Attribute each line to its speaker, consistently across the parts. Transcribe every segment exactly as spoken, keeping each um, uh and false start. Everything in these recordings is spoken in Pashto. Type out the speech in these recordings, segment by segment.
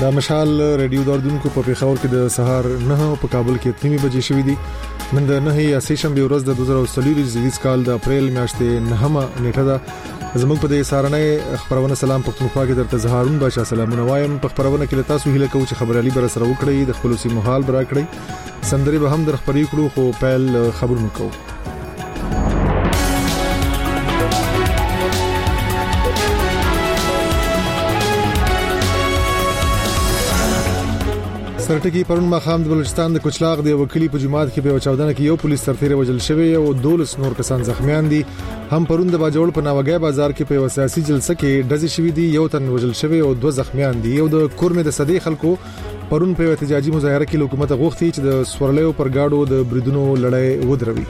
Speaker 1: دا مشال رادیو دردونکو په پیښور کې د سهار نه په کابل کې تیمي بجې شوې دي. نن د نه یا سه شنبه ورځ د دوه زره څلور زیږدیز کال د اپریل میاشتې نهمه نیټه ده. زموږ په دې سارنې خبرونه سلام پښتونخوا کې درته زهارون بچا سلامونه وایم. په خبرونه کې تاسو هیله کوم چې خبرالي بر سره وکړي د خپل سیمه حال برا کړی سندري به هم در خبرې کړو خو پیل خبرونه کوو. سرټکی پرون مخام د بلوچستان د کوچلاغ دی وکیل په جماعت کې په چاودنه کې یو پولیس سرتیر وجل شوی او دولس نور کسان زخمیان دي. هم پرون د باجوړ په ناوګي بازار کې په سیاسي جلسه کې ډزې شوې دي، یو تن وجل شوی او دوه زخمیان دي. یو د کورمه د صدې خلکو پرون په احتجاجي مظاهره کې حکومت غوښتي چې د سورلیو پر گاډو د بریدونو لړۍ ودروي.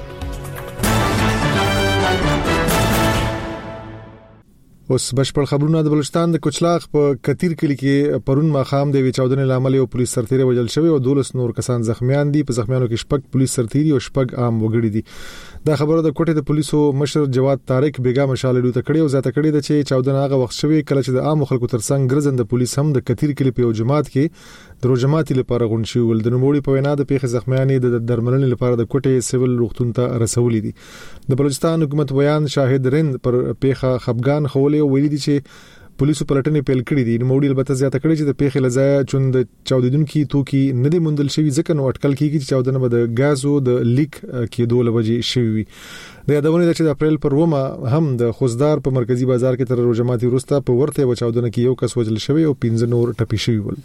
Speaker 1: اوس بشپړ خبرونه د بلوچستان د کوچلاغ په کتیر کلی کې پرون مخام د چاودنې لامل یو پولیس سرتیر وجل شوی او دولس نور کسان زخمیان دي. په زخمیانو کې شپږ پولیس سرتیر او شپږ عام وګړي دي. دا خبره د کوټې د پولیسو مشر جواد طارق بیګا مشالې لوته کړي او زیاته کړي د چې چاودنه هغه وخت شوی کله چې د عام خلکو ترڅنګ ګرځند پولیس هم د کتیر کلی په جماعت کې د روجماتي لپاره غون شي ول. د نوموړي په وینا د پیښې زخمیانې د درملنې لپاره د کوټې سیول روغتون ته رسولې دي. د بلوچستان حکومت بیان شاهد رند پر پیښه خفګان خولې او ویلي دي چې پولیسو پلټنې پیل کړې دي. نوموړي البته زیاته کړي چې د پیښې لځای چوند چاودیدونکو توکي نه دي موندل شوی ځکه نو اټکل کیږي چې چاودنه به د غازو د لیک کېدو لوجې شوی. د یادونه ده چې د اپریل پر ومه هم د خوزدار په مرکزی بازار کې تر روجماتي وروسته په ورته و چاودنه کې یو کس وجل شوی او پنځه نور ټپي شوی ول.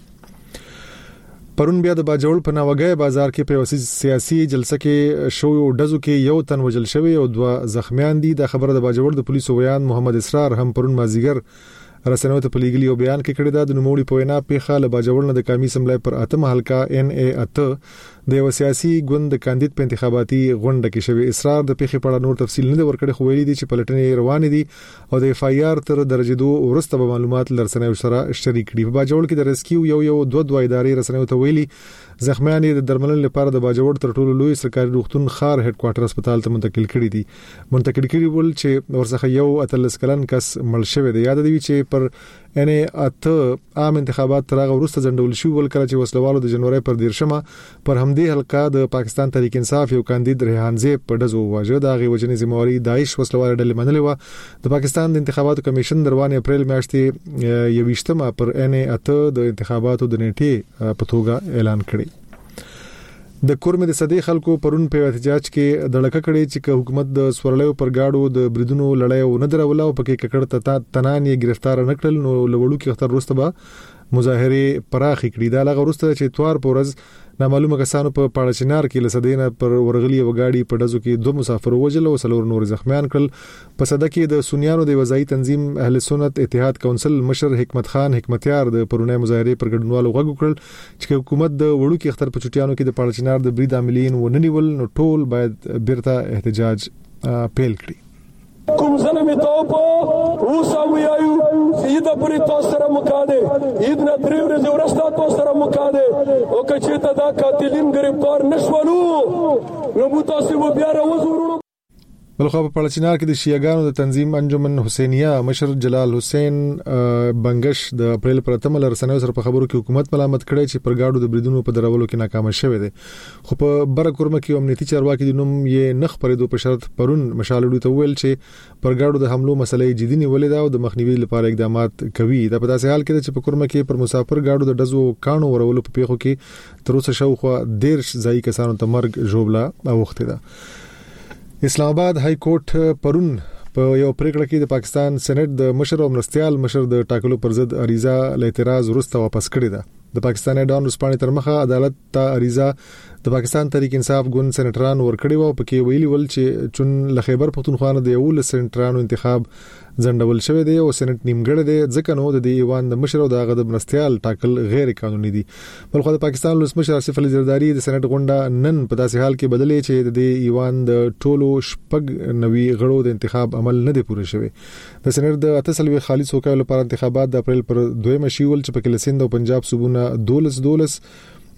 Speaker 1: پرون بیا د باجوړ په ناوګي بازار کې په سیاسي جلسه کې شو او ډزو کې یو تن وجل شوی او دوه زخمیان دي. د خبره د باجوړ د پولیسو ویان محمد اسرار هم پرون مازیګر رسنیو ته په لیګلی او بیان کې کړی دا. د نوموړي په وینا پیښه له باجوړ نه د قومي سملای پر اتمه حلقه ان ای اته د یو سیاسي ګوند د کاندید په انتخاباتي غونډه کې شوی. اسرار د پیښې په اړه نور تفصیل نه ورکړي خو ویلي دي چې پلټنې روانې دي او د اف ای آر تر درجه دوه ورسته به معلومات لرسنیو سره شریک کړي. په باجوړ کې د ریسکیو یو یو دوه دوه ادارې رسنیو ته ویلي زخمیان د درملنې لپاره د باجوړ تر ټولو لوی سرکاري روغتون خار هډ کوارټر هسپتال ته منتقل کړي دي. منتقل کړي ول چې ورڅخه یو اتلس کلن کس مړ شوی دی. یاد دی چې پر ان اته عام انتخابات تر هغه وروسته ځندول شو ول کله چې وسلوالو د جنوري پر دیرشمه پر همدې حلقه د پاکستان تحریک انصاف یو کاندید ریحان زیب په دزو واجه د غي وجنې زمواري داعش وسلوال ډلې منلې و. د پاکستان د انتخاباتو کمیشن دروازه اپریل میاشتې یويشتمه پر ان اته د انتخاباتو د نیټه په توګه اعلان کړی. د کورمه د صدې خلکو پرون په احتجاج کې دړکه کړي چې حکومت د سورلیو پر گاډو د بریدونو لړۍ و نه دروله او پکې ککړ ته تنان یې گرفتار نکړل نو لوړو کې خطر وروسته به مظاهره پراخي کړي. دا لغه وروسته چې توار پورز نامعلومه کسانو په پاړچنار کې لسدینه پر ورغلی وګاډي په دزو کې دوه مسافر وجل او سلور نور زخمیان کړل. په صده کې د سنیانو د وزای تنظیم اهل سنت اتحاد کونسل مشر حکمت خان حکمتیار د پرونه مظاهره پر ګډونوالو غوږ کړل چې حکومت د وړو کې اختر په چټیانو کې د پاړچنار د برید عاملین وننیول نو ټول باید بیرته احتجاج پیل کړي.
Speaker 2: کوم ظلم توپو وساویایو سیده پرې تاسو سره مقاده عید نه درې ورځې ورسته تاسو سره مقاده او کچې ته دا قاتلین گرفتار نشولو نو مو تاسو بیا راوځورو.
Speaker 1: بلخو په پاړچنار کې د شیعاګانو د تنظیم انجمن حسینیه مشر جلال حسین بنگش د اپریل پر اتمه لرسنیو سره په خبرو کې حکومت ملامت کړي چې پر گاډو د بریدونو په درولو کې ناکام شوه دي. خو په بره کورمه کې امنیتي چارواکي د نوم یې نخ پرېدو په شرط پرون مشالړو ته ویل چې پر گاډو د حملو مسلې جدي نیولې ده او د مخنیوي لپاره اقدامات کوي. دا په داسې حال کې چې په کورمه کې پر مسافر گاډو د دزو کانو ورولو په پیښو کې تر اوسه شاوخوا ډیر ځای کسانو ته مرګ جوړلا اوخته ده. اسلام آباد های کورټ پرون په یو پریکړه کې د پاکستان سېنات د مشر او مرستيال مشر د ټاکلو پر ضد اریزه ل اعتراض ورسته واپس کړی ده. د پاکستان ډان رسپانې تر مخه عدالت ته اریزه د پاکستان تحریک انصاف ګوند سېنټران ورکړی و پکې ویلي ول چې چون ل خیبر پختونخوا د یو ل سېنټرانو انتخاب ځندول شوی دی او سېنات نیمګړی دی ځکه نو د ایوان د مشر او د غد مرستيال ټاکل غیر قانوني دي. بلخو د پاکستان لوس مشر آصف علي زرداری د سېنات غونډه نن په داسې حال کې بدلې چې د ایوان د ټولو شپږ نوي غړو د انتخاب عمل نه دی پوره شوی. د سېنات د اتسلوي خالص وکایل لپاره انتخابات د اپریل پر دویمه شیول چې په کلسند او پنجاب صوبونه دولس دولس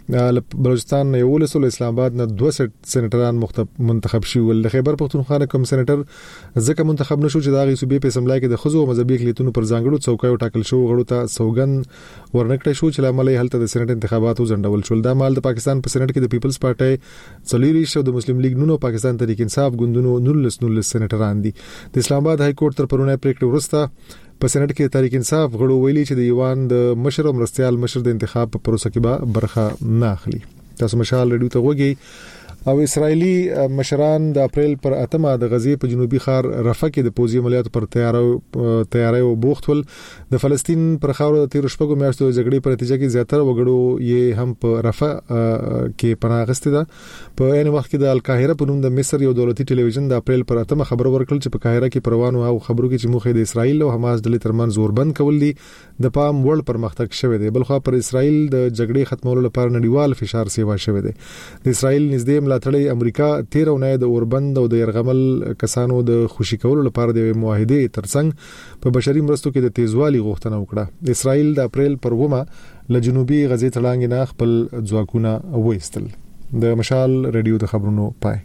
Speaker 1: بلوچستان یو ولسول اسلام آباد نه دوه سېنیټران منتخب شول. د خیبر پختونخوا کوم سېنیټر ځکه منتخب نشو چې د هغه صوبې په اسمبلی کې د خزو او مذهبي اقلیتونو پر ځانګړو څوکیو ټاکل شو غړو ته سوګن ورنکړی شو چې لامل یې هلته د سېنیټ انتخاباتو ځنډول شول. دا مال د پاکستان په سېنیټ کې د پیپلز پارټي څلوریش او د مسلم لیگ نونو پاکستان تحریک انصاف ګوندونو نولس نولس سېنیټران دي. د اسلام آباد های کورټ تر پرونه پریکړه ورسته په سېنیټ کې تحریک انصاف غړو ویلي چې د یوان د مشر او مرستيال مشر د انتخاب په پروسه کې به برخه نه اخلي. تاسو مشال رادیو ته وګورئ. او اسرایلی مشران د اپریل پر اتمه د غزې په جنوبي خار رفح کې د پوځي عملیاتو پر تیارو تیاری او بوختول د فلسطین پر خاور د تیر شپږو میاشتو جګړې په نتیجه کې زیاتره وګړو یې هم په رفح کې پناه غستې ده. په عین وخت کې د القاهره په نوم د مصر یو دولتي ټلویزیون د اپریل پر اتمه خبر ورکړل چې په قاهره کې پروانو او خبرو کې چې موخه د اسرایل او حماس ډلې ترمنځ زوربند کول دي د پام وړ پرمختګ شوه دی. بلخو پر اسرایل د جګړې ختمولو لپاره نړیوال فشار سیوا شوه دی. د اسرایل نږدې ملاتړي امریکا تیر اونۍ د اوربند او د يرغمل کسانو د خوشی کولو لپاره د معاهده ترڅنګ په بشري مرستو کې د تیزوالي غوښتنه وکړه. اسرایل د اپریل پر ومه له جنوبي غزې تړانګ نه خپل ځواکونه وېستل. د مشال رادیو د خبرونو پای.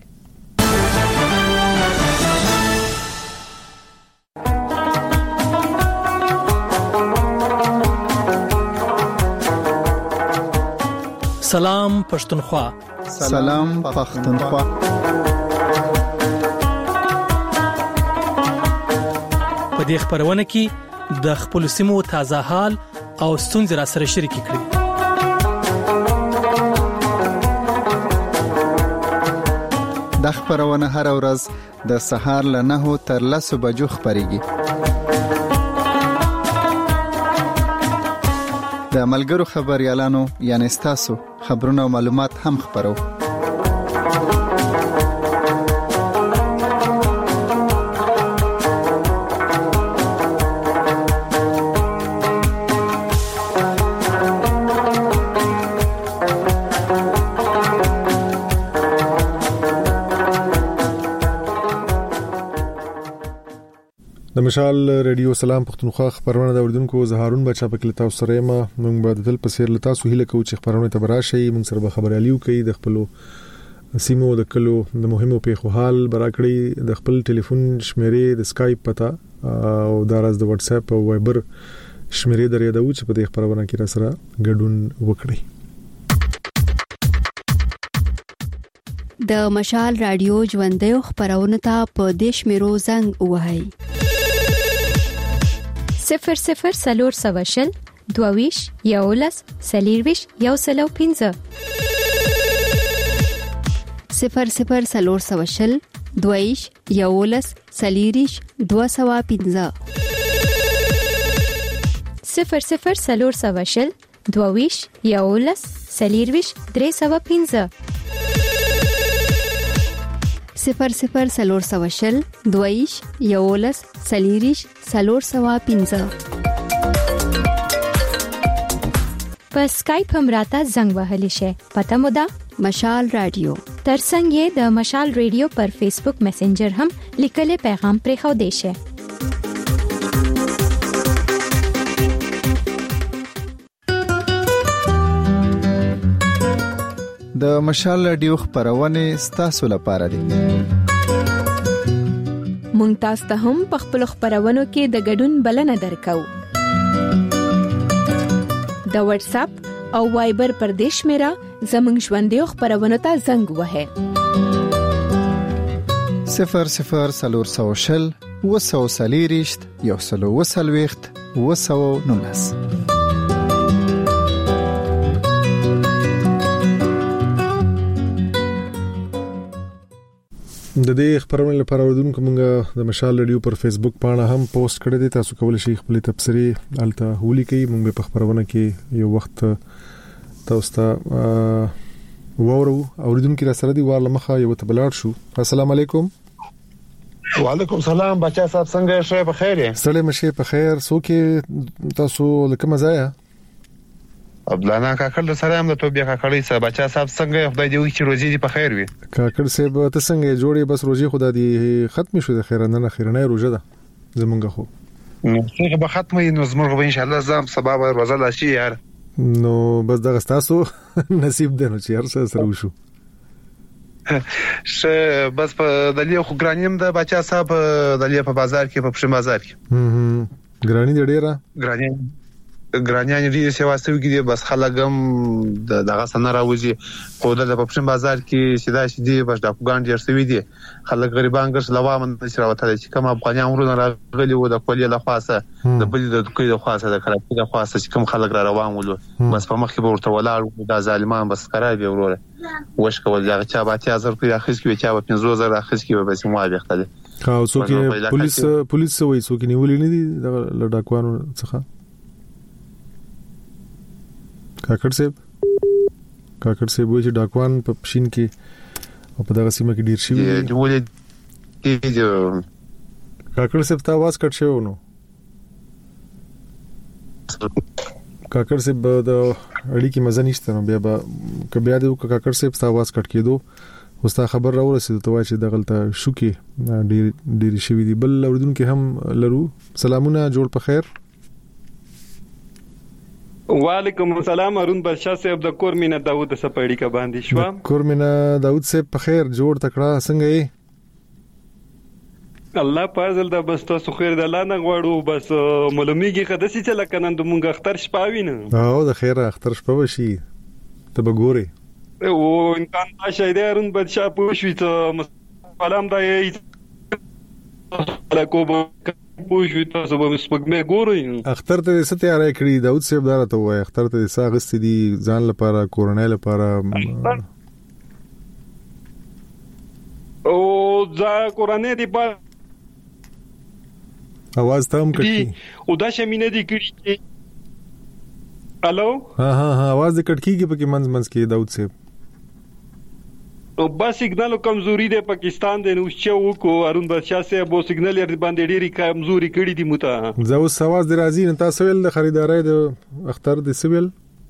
Speaker 3: سلام پښتونخوا.
Speaker 4: سلام پښتونخوا.
Speaker 3: په دې خبرونه کې د خپل سیمو تازه حال او ستونزې را سره شریک کړئ.
Speaker 4: د خبرونه هر ورځ د سهار له نهو تر لسو بجو خبريږي. د ملګرو خبريالانو یعنی تاسو خبرونه او معلومات هم خبرو.
Speaker 1: د مشال رادیو سلام پښتونخوا خبرونه د اوردونکو زهارون بچا په کلتا سره ما موږ به د په سیر لتا سو هله کو چې خبرونه ته براشي موږ سره خبراليو کوي د خپل سیمو د کلو د مهمو پیښو حال براکړي د خپل ټلیفون شمیرې د اسکایپ پتا او دراز د واتس اپ او وایبر شمیرې درې د اوچ په دې خبرونه کې را سره ګډون وکړي.
Speaker 5: د مشال رادیو ژوندې خبرونه ته په دیش میرو زنګ وهاي
Speaker 6: صفر صفر سلور سواشل دوویش یولس سلیرویش یو سلو پینزه
Speaker 5: صفر صفر سلور سواشل دوویش یولس سلیریش دو سوا پینزه
Speaker 6: صفر صفر سلور سواشل دوویش یولس سلیرویش درې سوا پینزه
Speaker 5: صفر صفر سلور سواشل دویش یولس سلیریش سلور سوا پینزه.
Speaker 6: په اسکایپ هم راته زنګ وهلی شي. پته مو ده
Speaker 5: مشال رادیو.
Speaker 6: ترڅنګ یې د مشال رادیو پر فیسبوک میسنجر هم لیکل پیغام پرې خو دی شي.
Speaker 4: د مشال رادیو خبرونه ستاسو لپاره دي.
Speaker 7: مونږ تاسو ته هم په خپل خبرونو کې د ګډون بلنه درکو. د واتس اپ او وایبر پر دیش میرا زمنګ ژوندې خبرونه ته زنګ وهه
Speaker 4: صفر صفر سلور سوشل وسو سلیریشت یو سلو وسلويخت وسو نولس.
Speaker 1: د دې خبرونو لپاره اوردونکو موږ د مشال رادیو پر فیسبوک باندې هم پوسټ کړی دی. تاسو کولای شئ خپل تبصرې الته ولیکئ. موږ په خبرونه کې یو وخت تاسو ته وورو اوردونکو را سره دی وارله مخه یو ته بلاړ شو. السلام علیکم.
Speaker 8: وعلیکم السلام بچا صاحب څنګه شې په خیر یې؟
Speaker 1: سلام شه په خیر. سوکي تاسو لکه مزایا
Speaker 8: عبدالله کاکړ سره هم د توبې کاکړې سره بچا صاحب څنګه خدای دې وکړي روزي دې په خیر وي.
Speaker 1: کاکړ صاحب ته څنګه جوړي بس روزي خدای دې ختم شو د خیر نه خیرنه روزه ده زمونږ خو
Speaker 8: څنګه به ختمه نو زموږ به ان شاء الله زم سبب روزه لاشي یار
Speaker 1: نو بس دا تاسو نصیب دی نو چې هر څه سره وشو.
Speaker 8: ش بس په دلیه خو ګرانیم د بچا صاحب دلیه په بازار کې په پښه بازار کې
Speaker 1: هم ګرانی د ډیره
Speaker 8: ګرانی ګرانیان دې سیواسو کې بس خلګم دغه سن راوځي خو د په پښه بازار کې سیدا سیدي بس د افغان ډیر سوي دي خلک غریبان ګر سلام نشي راوته چې کوم افغانان ورونه راغلي و د کولې له خاصه د بل د کوی د خاصه د خلک د خاصه چې کوم خلک را روان ول بس په مخ کې ورته ولاړ د ظالمان بس قرار به وروره وښ کول دا چا به تیا زر په اخیس کې چا به پنځه زره اخیس کې به سمو وخته
Speaker 1: خو څوک پولیس پولیس وایي څوک نیولې نه دي د لډاکوانو څخه کاکړ صاحب کاکړ صاحب وایي چې ډاکوان په پښین کې او په دغه سیمه کې ډیر شي دی ولې دی کاکړ صاحب ته आवाज کټ شو نو کاکړ صاحب د اړیکې مزه نشته نو بیا به کبیا دی کاکړ صاحب ته आवाज کټ کېدو وستا خبر راورسېد ته وایي چې دغلطه شو کې ډیر ډیر شي دی بل اوردونکو هم لرو سلامونه جوړ په خیر.
Speaker 9: وعلیکم السلام ارون بادشاہ صاحب د کورمینا داوود سپېړی کا باندې شو
Speaker 1: کورمینا داوود صاحب په خیر جوړ تکړه څنګه یې
Speaker 9: الله پازل دا بس تاسو خیر د الله نه غواړو بس معلومیږي خداسي چې لکه نن د مونږ اختر شپاوی نه
Speaker 1: او د خیر اختر شپه وشي ته بګوري
Speaker 9: او امکان نشه دی ارون بادشاہ پوښوي ته سلام دا یې کوم پوښوي تاسو به سپګمه ګورئ
Speaker 1: اختر ته څه تیارای کړی داود صاحب دار ته وای اختر ته څه غستې دي ځان لپاره کورونای لپاره
Speaker 9: او ځا کورونای دی په
Speaker 1: आवाज تام کړی
Speaker 9: او دا شمینه دی کړی الو
Speaker 1: ها ها ها आवाज دې کټ کیږي په کې منځ منځ کې داود صاحب
Speaker 9: او با سیګنالو کمزوري دی پاکستان د نو چې وکړو ارون بادشاہ صاحب وو سیګنال یې باندې ډېری کمزوري کړی دی مته
Speaker 1: زه اوس आवाज درازي نه تاسو ول د خریداري د اختر د سویل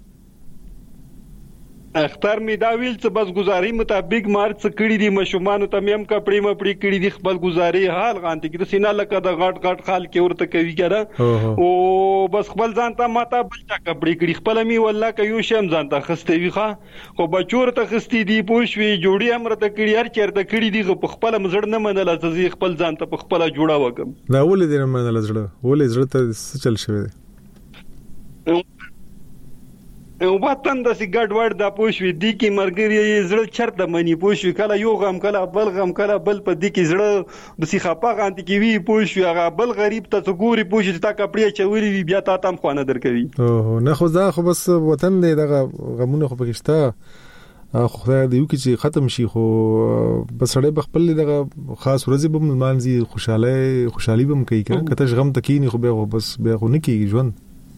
Speaker 9: اختر می دا ویل چې بس گزاري مطابق مارچ کړی دی مشومان ته مم کپړې مپړې کړی دی خپل گزاري حال غانته کې د سینا لکه د غټ غټ خال کې ورته کوي کړه او بس خپل ځان ته ماته بل چا کپړې کړی خپل می والله ک یو شم ځان ته خسته وی ښه خو بچور ته خستی دی پوښوي جوړي امرته کړی هر چیرته کړی دی په خپل مزړ نه منل چې خپل ځان ته په خپل جوړا وکم
Speaker 1: دا ولې دې نه منل زړه ولې زړه ته څه چل شوی دی او وطن د سی ګډ وډ د پوښوي دی کی مرګري زړه چرته منی پوښوي کله یو غم کله بل غم کله بل په دی کی زړه د سی خپه غانتی کی وی پوښوي هغه بل غریب ته څګوري پوښي تا کپړې چوري وی بیا تا تام خوانه درکوي اوه نه خو دا خو بس وطن دی دغه غمونه خو پکشته خو خدای دې یو کی چې ختم شي خو بس سړی بخپل دغه خاص ورځې به مانځي خوشاله خوشحالي به مکي کته غم تکینی خو به بس به خو نه کیږي ژوند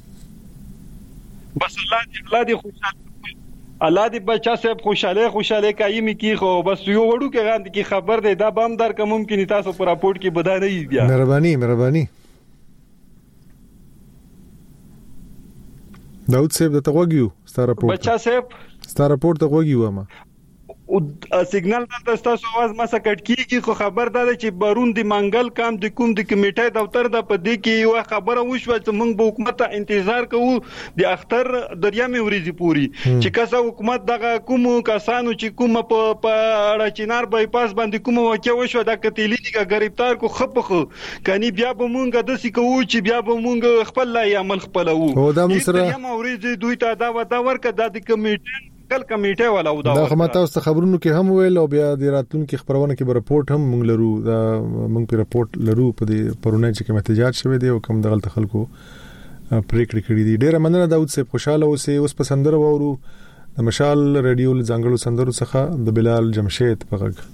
Speaker 1: بس الله دې الله دې خوشاله الله دې بچا صاحب خوشاله خوشاله کایمي کی خو بس یو وړو کې غاند کی خبر ده دا بام در کوم ممکن تاسو پر راپورټ کې بدا نه بیا مهرباني مهرباني داود صاحب ته وګیو ستاره راپورټ بچا صاحب ستاره راپورټ ته وګیو ما او سیګنال د تاسو आवाज ما سکټ کیږي خو خبر ده چې بارون دی منګل کام د کوم د کمیټې دفتر د پدې کې یو خبره وشو چې موږ به حکومت انتظار کوو د اختر دریا مې وريزي پوری چې کسه حکومت دغه کوم کسانو چې کوم په اړه چینار بای پاس باندې کوم واقع وشو د قتلی دی غریبتار کو خپخ کني بیا به موږ د سې کوو چې بیا به موږ خپل لا عمل خپلو او دا موږ سره دریا مې وريزي دوی ته دا ودا ورکه د کمیټې کل کمیټه والا او دا خدمت تاسو خبرونو کې هم ویل او بیا د راتلونکو خبرونه کې به راپورټ هم مونږ لرو دا مونږ په راپورټ لرو په دې پرونه چې کوم احتجاج شوه دی او کوم د غلط خلکو پریکړه کړې دي ډیره مننه داود صاحب خوشاله اوسئ اوس په سندره وورو د مشال رادیو ځنګلو سندرو څخه د بلال جمشید په غږ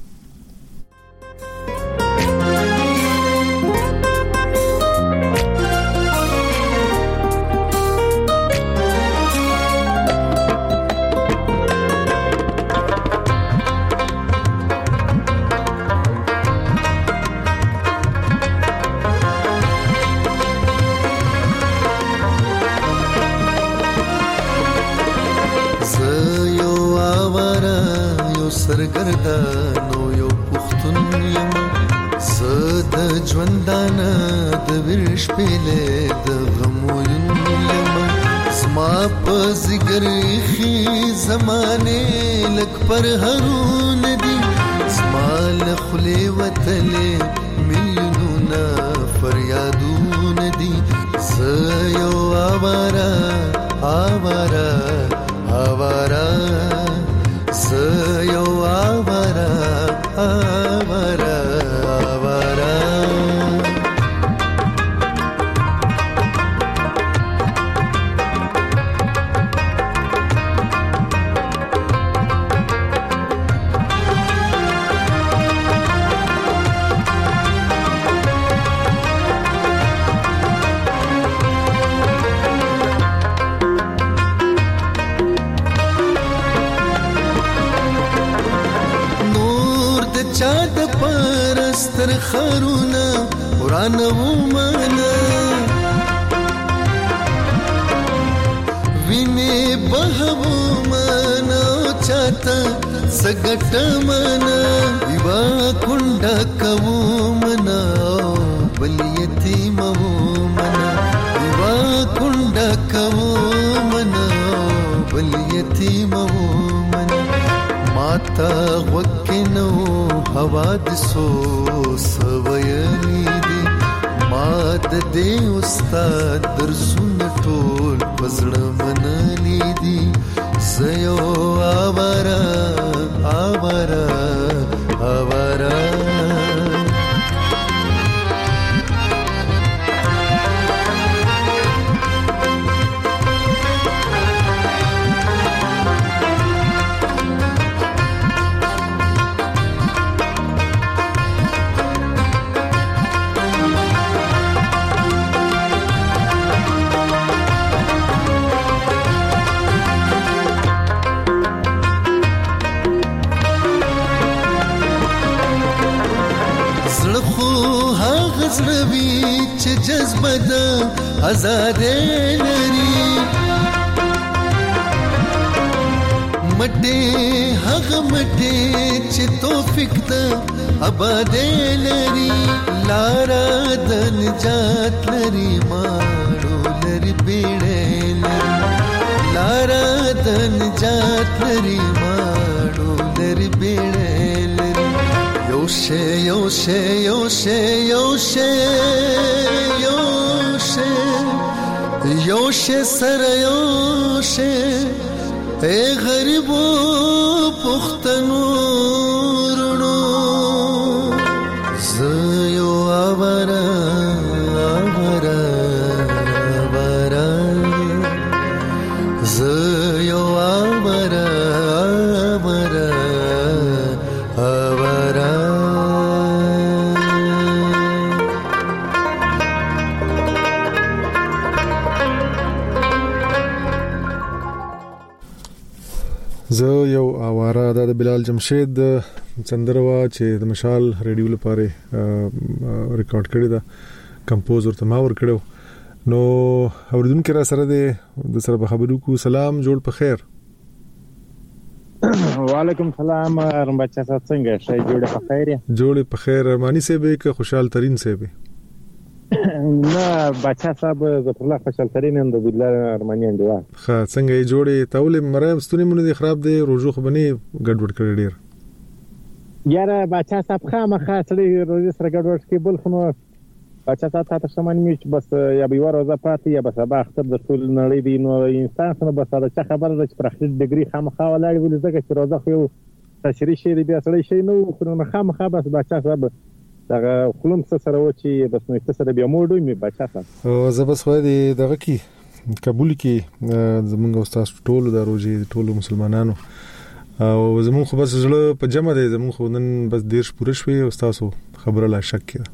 Speaker 10: سرګردانو یو پختون یم زه د ژوندانه د ورش پېلې د غمو یم زما پزګر خي زمانه لک پر هرون دي زما لخلي وتلې مليونه فریادون دي زيو آوارا آوارا آوارا زيو آوارا آوارا آوارا چاد پرستر خرونا قرآن ومانا وینه بهو مانا چاته سګټ مانا دیوا کونډه کوو منا بل یتیم وو منا دیوا کونډه کوو منا بل یتیم وو منا ماتا وکنو هوا د سو سویلی دی ماد دې استاد درسون ټول پزړه منلی دی زيو آوارا آوارا آوارا زړوي چې جذبه ده آزاد لري مټه هغه مټه چې توفیق ده آباد لري لارا د نجات لري ماړو لري بیړې لري لارا د نجات لري ماړو لري بیړې لري یوشه یوشه یوشه یوشه یوشه یوشه سره یوشه اے غریبو پختنو رونو زيو آوارا آوارا آوارا زيو آوارا آوارا آوارا
Speaker 1: زه یو اواره د بلال جمشید چندروا چې د مشال ریډیو لپاره ریکارډ کړی دا کمپوز ورته ما ور کړو نو اوریدونکو را سره د سره خبرو کو سلام جوړ په خیر
Speaker 11: وعلیکم سلام رمبچا څنګه شې جوړ په خیر
Speaker 1: جوړ په خیر مانی سه به ک خوشحال ترين سه به
Speaker 11: نه بچا صاحب زفر الله خوشحال ترين اند بالله ارماني اندوا
Speaker 1: ښه څنګه یې جوړې تاول مرام ستونی مونږ دي خراب دي روزو خو بني ګډوډ کړی ډیر
Speaker 11: یاره بچا صاحب خامخا سړي روزي سره ګډوډ کې بل خو بچا صاحب تاسو سامان میچ بس یا به ورځ پاتې یا به سبا اختر د ټول نړۍ دی نو انسان نو بس دا څه خبره ده چې پر اخر ډیګري خامخا ولاړ ولې ځکه چې روزه خو تشریح شي بیا سړی شي نو خو خامخا بس بچا صاحب دغه خلم سره و چې بس نو سره بیا موډو می بچا صاحب
Speaker 1: او زه بس وای دی دغه کی کابل کې زمونږ استاد ټول د روزي ټول مسلمانانو او زمون خو بس زړه په جمع دی زمون خو نن بس ډیر پوره شوي استاد خبره لا شک کړه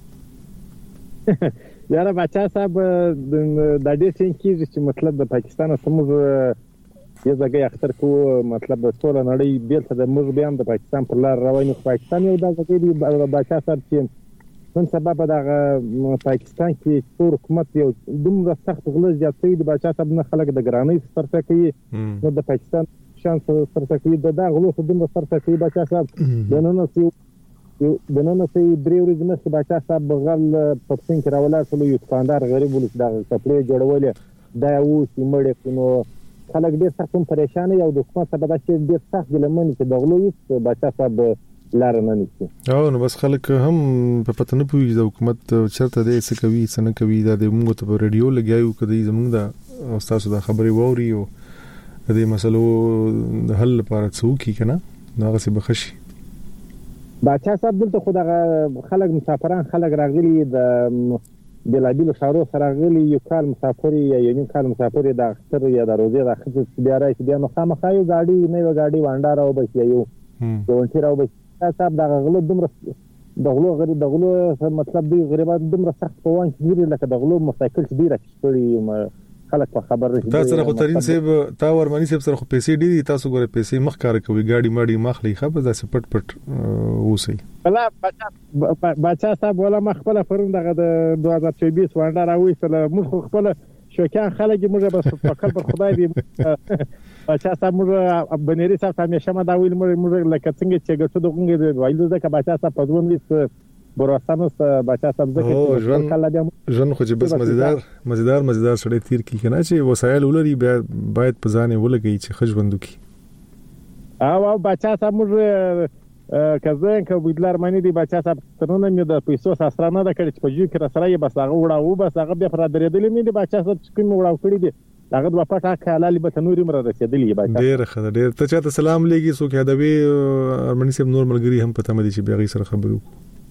Speaker 11: یاره بچا صاحب د دې څنګه چې مطلب د پاکستان سموږ یو ځای اختر کو مطلب د ټول نړۍ بیل ته د موږ بیا د پاکستان پر لار رواني پاکستان یو د ځای دی بچا صاحب چې نن سبب د پاکستان کې ټول حکومت یو دومره سخت غلط جاتې د بچا صاحب نه خلک د ګرانۍ سره کوي نو د پاکستان شان سره کوي د دا غلط دومره سره کوي بچا صاحب د نن سي د نن سي درې ورځې مخکې بچا صاحب بغل په پښین کې راولای ټول یو دکاندار غریب ولې دا کپړې جوړولې دا و چې مړ نو خلک ډېر سخت هم پریشان یو د حکومت څخه دا چې ډېر سخت ګلمن چې د غلو هیڅ باچا صاحب لار نه نیسي.
Speaker 1: او نو بس خلک هم په پته نه پوي د حکومت چرته دی څه کوي څه نه کوي دا د موږ ته په رادیو لګیاو کدي زموږ د استاد د خبري ووري او د مسلو د حل لپاره څوکي کنه ناغه څه بخشي.
Speaker 11: باچا صاحب دلته خو دغه خلک مسافران خلک راغلي د بلابل شهرو سره راغلي یو کال مسافر یا یو کال مسافر د اختر یا د روزي د اختر بیا راځي بیا نو خامخا یو گاډي نه یو گاډي وانډار او بس یو ډونټي راو بس صاحب دا غلو دمر د غلو غری د غلو مطلب دی غریبان دمر سخت په وان کې لکه د غلو موټرسایکل دی راځي خلک په خبر رسېږي. تاسو سره خو ترين سیب تا ورمنی سیب سره خو پیسې ډېری تاسو ګوره پیسې مخ کار کوي گاډي ماډي مخلي خبر داسې پټ پټ وسی. بلا بچا بچا صاحب ولا مخبله فرند دغه د دوه هزار چوبیس وانډه راوېستله موږ خپل شوکان خلک موږ بس فکر پر خدای دی بچا صاحب موږ بنيري صاحب همیشه ما دا ویل موږ لکه څنګه چې ګټو دغه وایلو ځکه بچا صاحب په ځوان لیست براسانو بچا صاحب ځکه چې کله بیا ژوند خو چې بس مزیدار مزیدار مزیدار سره تیر کی کنه چې وسایل ولري باید په ځانې ولګي چې خجوندو کی. او بچا صاحب موږ کزن که ویدلار مانی دی بچا صاحب ترونه مې د پیسو ساسرانه د کړي چې په جو کې را سره یې بس هغه وړاو بس هغه بیا پر درېدلې مې دی بچا صاحب چې کوم وړاو کړی دی هغه د پټه کاله به تنوري مر رسیدلې بچا ډېر خدای ډېر ته چاته سلام لګي سو کې ادبي ارمنی سیب نور ملګری هم پته مې چې بیا غي سره خبرو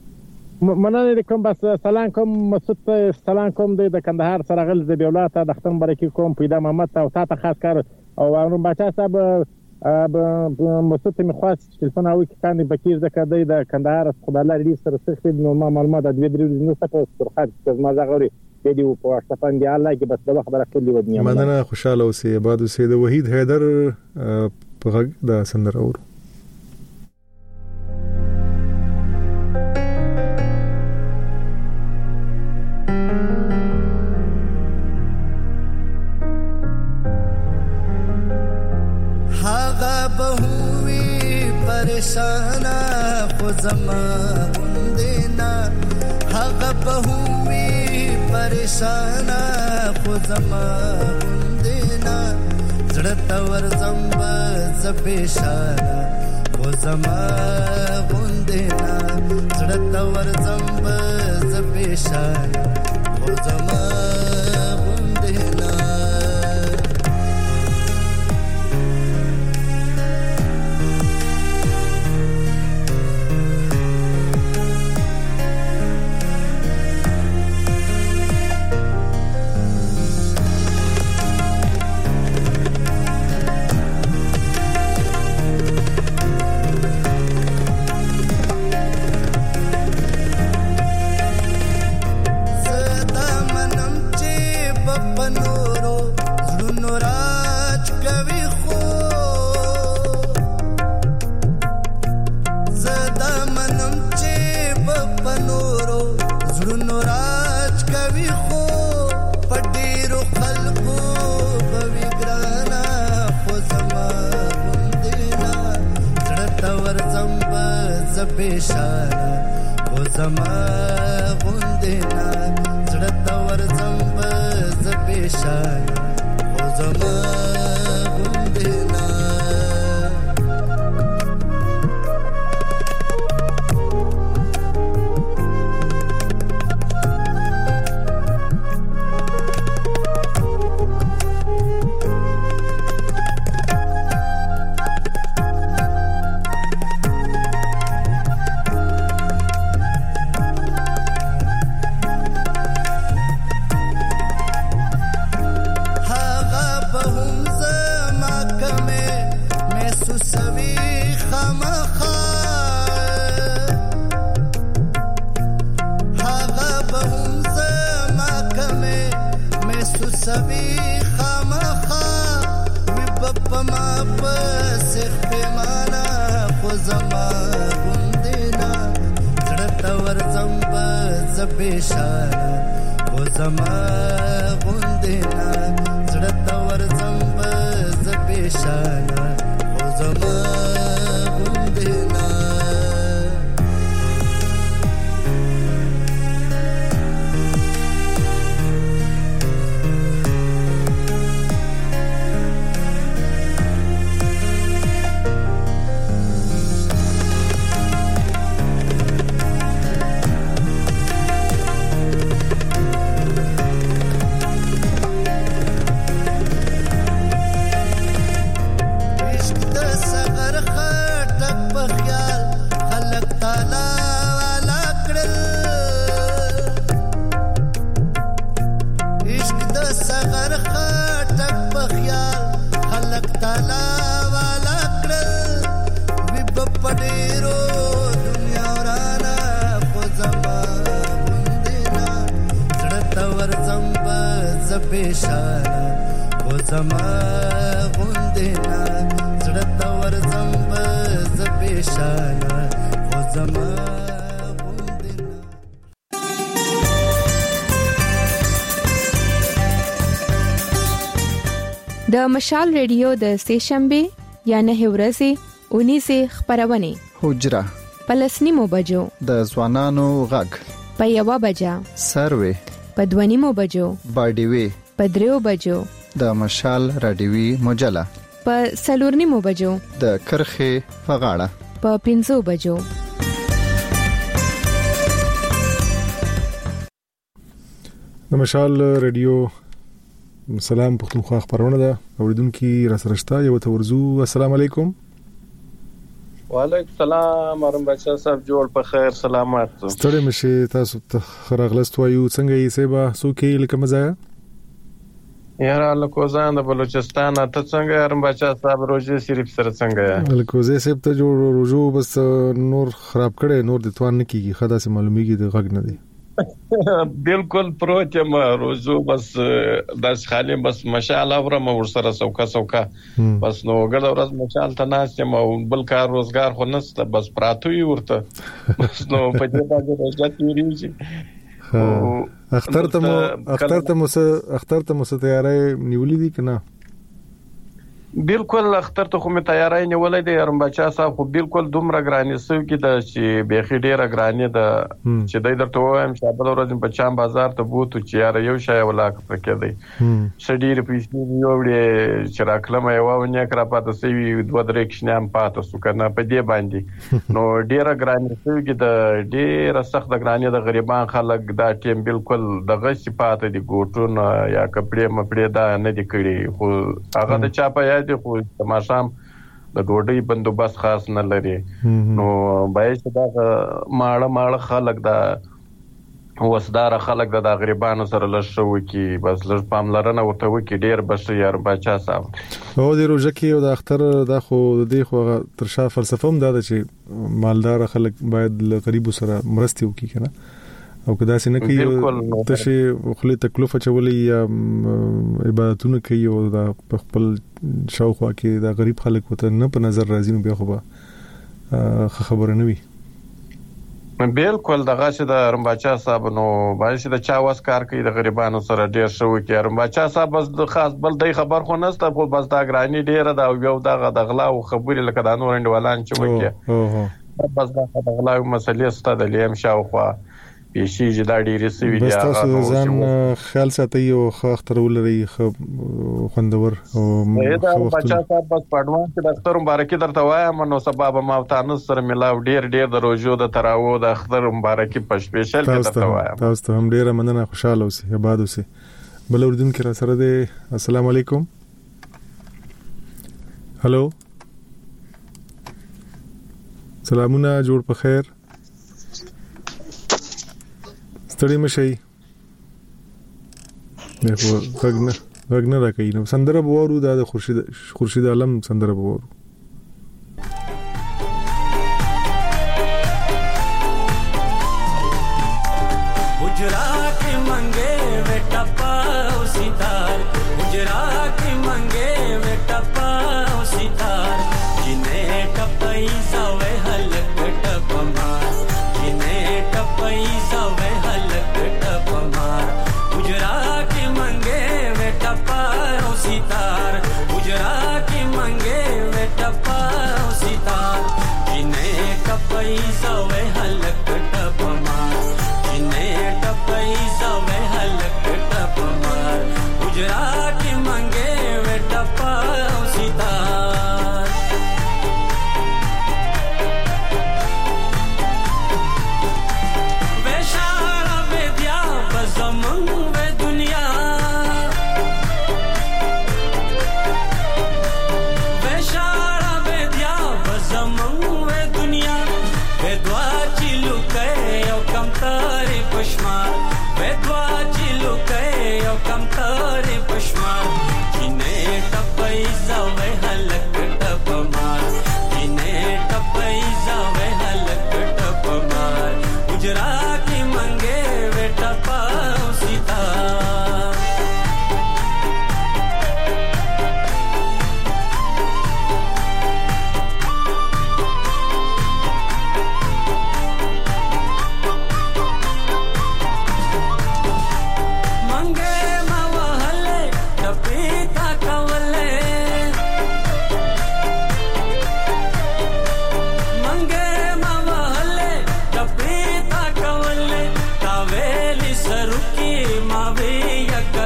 Speaker 11: مننه کوم بس سلام کوم مسعود سلام کوم د کندهار سره غل د بیولاته د ختم برکی کوم پیدا محمد او تاسو خاص کار او انو بچا صاحب مسعود می خواست تلیفون او کې کاندي بکیر زکه د کندهار خدای لري سره څه نو معلومات د دوی درې نو څه په سرخت ما زغوري د دې په واشتفان دی الله کې بس د خبره کلی ودنیا مننه خوشاله اوسئ بعد سید وحید حیدر په غږ د سندر اور
Speaker 10: پریشانا خو زما غوندینا هغه بهوي پریشانا خو زما غوندینا زړه تور زمب زپیشانا خو زما غوندینا زړه تور زمب زپیشانا خو زما غوندینا بشارة وزما غندنا زړه ور زمب زبشارة وزما غندنا بشارة وزما غندنا زړه ور زمب زبشارة وزما غندنا پریشان و زما غوندنا زړه ته ورځم ز پریشان و زما غوندنا.
Speaker 7: د مشال ریډیو د سېشنبه یا نه ورځې اونیزه خبرونه
Speaker 4: حجره
Speaker 7: پلسنیمو بجو
Speaker 4: د ځوانانو غږ
Speaker 7: په یوه بجه
Speaker 4: سروي
Speaker 7: په دوانیمو بجو
Speaker 4: باډیوي
Speaker 7: په دریو بجو
Speaker 4: د مشال رادیوي مجله
Speaker 7: په سلورنیمو بجو
Speaker 4: د کرخه فغاړه
Speaker 7: په پنځو بجو.
Speaker 1: د مشال رادیو سلام پښتونخوا خبرونه ده اوریدونکو را سره شته یو ته ورزو. السلام علیکم.
Speaker 12: وعلیکم السلام ارم بچا صاحب جوړ په خیر سلامات.
Speaker 1: ستړي مشه تاسو ته راغلست وایو څنګه یې سبا سو کې لکه مزایا
Speaker 12: یاره لکوزان د بلوچستان ته څنګه ارم بچا صاحب روزي صرف سره څنګه
Speaker 1: لکوزه سب ته جوړ روزو بس نور خراب کړي نور د توان نه کیږي خدا سي معلومیږي د غږ نه دی
Speaker 12: بالکل پروت یم روزو بس داس خالي بس مشال اورم ور سره سوکا سوکا بس نو ګل ورځ مشال ته ناس یم بل کار روزګار خو نشته بس پراتوي ورته بس نو په دې باندې راځي تیریږي.
Speaker 1: اختر ته مو اختر ته مو اختر ته مو تیارای نیولې دي کنه؟
Speaker 12: بالکل اختر ته خو می تیاری نیولې دي ارم بچا صاحب خو بالکل دومره ګرانی سو کې د چې بيخي ډیره ګرانی ده چې دای درته وایم چې بل ورځ په چام بازار ته بوتو چې یار یو شای ولاک پکې دی شډیر پیسې یو وړي چې راکلم یو ونه کرا پاتې سوي دوه درې کښنام پاتې سو کنه په دې باندې نو ډیره ګرانی سو کې د ډیره سخت ګرانی د غریبان خلک دا ټیم بالکل دغه صفات دي ګوټون یا کپړې مپړې دا نه دي کړی خو هغه د چا په دي خو تماشام د ډوډۍ بندوبست خاص نه لري نو باید دا ماړه ماړه خلک دا وسدار خلک دا غریبانو سره لښو کی بس لږ پاملرنه ورته وکي ډیر بشي یار بچا صاحب
Speaker 1: او د روزه کې او د اختر دا خو د خو تر شا فلسفه هم دا چې مالدار خلک باید له غریبو سره مرستي وکي کنه او کدا سینه کوي ته شي خپل تکلیف چولې یا عبادتونه کوي او د خپل شاوخوا کې د غریب خلک وته نه په نظر راځي نو بیا خو به خبره نه وي.
Speaker 12: بالکل دغه چې د رمباچا صاحب نو باید چې د چا واس کار کوي د غریبانو سره ډیر شو کې رمباچا صاحب بس د خاص بل د خبر خو نهسته خو بس دا ګرانی ډیره دا یو دغه د غلا او خبرې لکه د نور انډوالان چې وکي بس دا د غلا مسلې ست د لیم شاوخوا پیشي جدا ډیره سوي دي
Speaker 1: هغه تاسو ځان خیال ساتي او اختر ولري خوندور او
Speaker 12: دا بچا صاحب بس پډوان چې د اختر مبارکي درته وایم نو سبب ما تاسو سره ملاو ډیر ډیر د روزو د تراو د اختر مبارکي په سپیشل کې درته وایم
Speaker 1: تاسو هم ډیره مننه خوشاله اوسئ آباد اوسئ. بل اوردونکو را سره دی. السلام علیکم. هالو سلامونه جوړ په خیر ستړي مشي نه خو غږ نه غږ نه راکې نو سندره بوورو د خورشید خورشید عالم سندره بوورو
Speaker 13: پشمار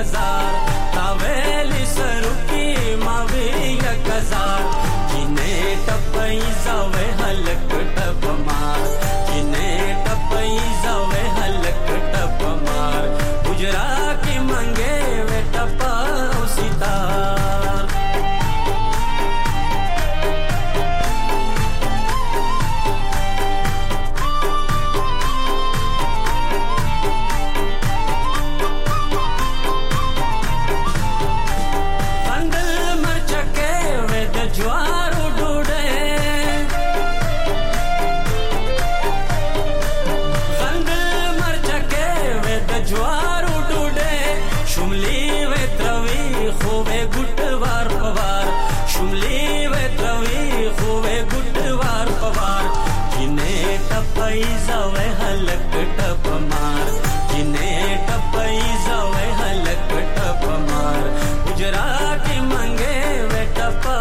Speaker 13: हजार तावेली सरुकी मावे एक हजार किने टपई जावे हलक टप मार किने टपई जावे हलक टप मार गुजरा की मंगे वे टपा सितार ज्वारू डूडे गंगल मरचके वेद ज्वारू डूडे शुमली वे त्रवी खोवे गुटवार पवार शुमली वे त्रवी खोवे गुटवार पवार किने टपई जावे हलक टप मार किने टपई जावे हलक टप मार गुजरा की मंगे वे टपा